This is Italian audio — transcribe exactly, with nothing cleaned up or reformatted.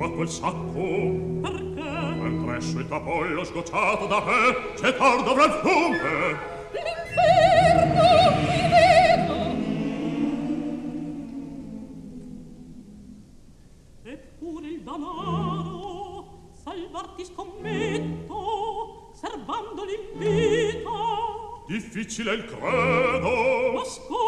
a quel sacco? Perché? Mentre esce il capollo sgocciato da te, c'è tardo avrà il fiume. L'inferno qui vedo. Eppure il danaro salvarti scommetto, servando l'invito. Difficile il credo. Ascolta.